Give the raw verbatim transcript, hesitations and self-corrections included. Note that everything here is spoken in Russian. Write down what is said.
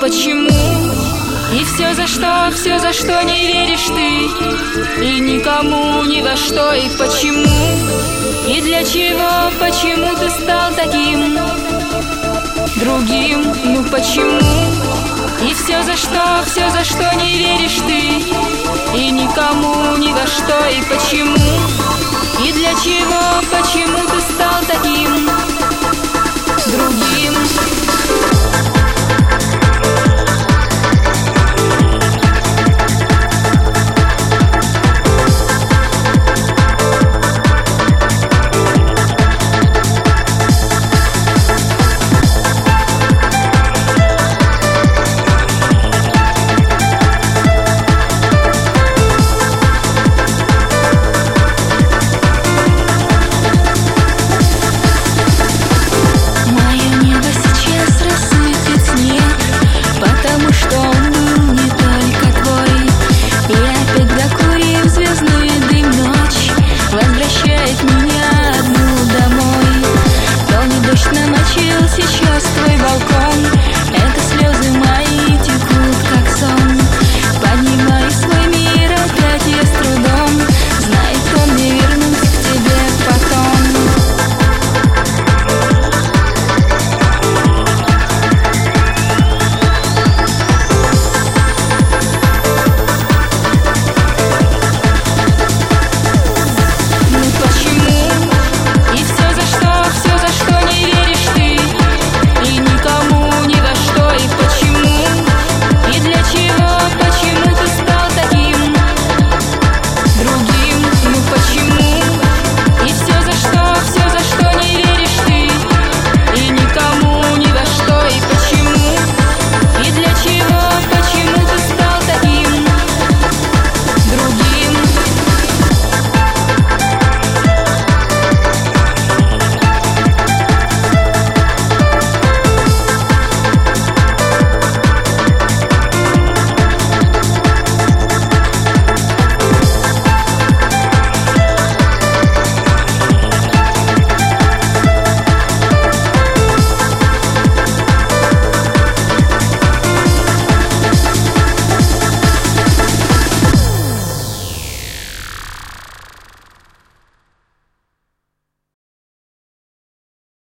почему? И все за что, все за что не веришь ты, и никому ни во что, и почему? И для чего, почему ты стал таким другим? Ну почему? И все за что, все за что не веришь ты, и никому ни во что, и почему? И для чего, почему